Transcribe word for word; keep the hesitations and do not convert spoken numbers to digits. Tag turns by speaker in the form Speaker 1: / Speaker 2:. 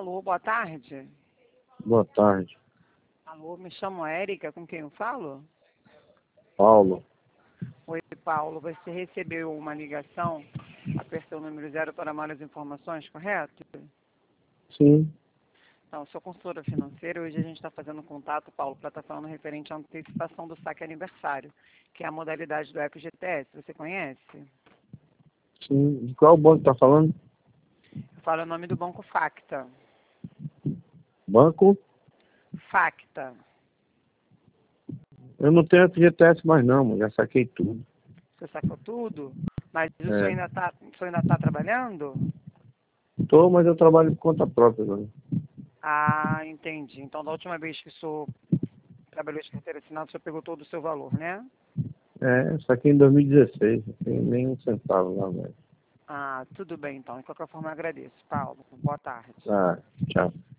Speaker 1: Alô, boa tarde.
Speaker 2: Boa tarde.
Speaker 1: Alô, me chamo Érica, com quem eu falo?
Speaker 2: Paulo.
Speaker 1: Oi, Paulo, você recebeu uma ligação, apertou o número zero para mais informações, correto?
Speaker 2: Sim.
Speaker 1: Então, sou consultora financeira. Hoje a gente está fazendo contato, Paulo, para estar falando referente à antecipação do saque aniversário, que é a modalidade do F G T S. Você conhece?
Speaker 2: Sim. De qual banco tá falando?
Speaker 1: Eu falo o nome do banco Facta.
Speaker 2: Banco?
Speaker 1: Facta.
Speaker 2: Eu não tenho F G T S mais não, mano. Já saquei tudo.
Speaker 1: Você sacou tudo? Mas o
Speaker 2: É.
Speaker 1: senhor ainda está tá trabalhando?
Speaker 2: Tô, mas eu trabalho por conta própria agora.
Speaker 1: Ah, entendi. Então, da última vez que o senhor trabalhou de carteira assinada, o senhor pegou todo o seu valor, né?
Speaker 2: É, saquei em dois mil e dezesseis. Não tem nem um centavo lá, velho.
Speaker 1: Ah, tudo bem, então. De qualquer forma, eu agradeço. Paulo, boa tarde.
Speaker 2: Ah, tchau.